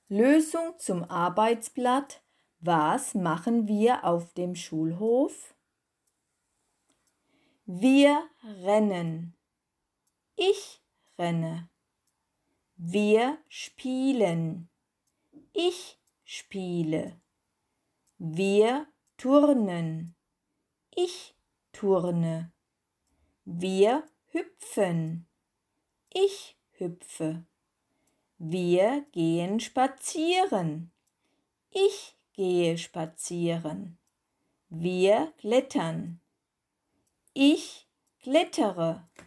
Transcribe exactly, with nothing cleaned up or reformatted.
Lösung zum Arbeitsblatt. Was machen wir auf dem Schulhof? Wir rennen. Ich renne. Wir spielen. Ich spiele. Wir turnen. Ich turne. Wir hüpfen. Ich hüpfe. Wir gehen spazieren. Ich gehe spazieren. Wir klettern. Ich klettere.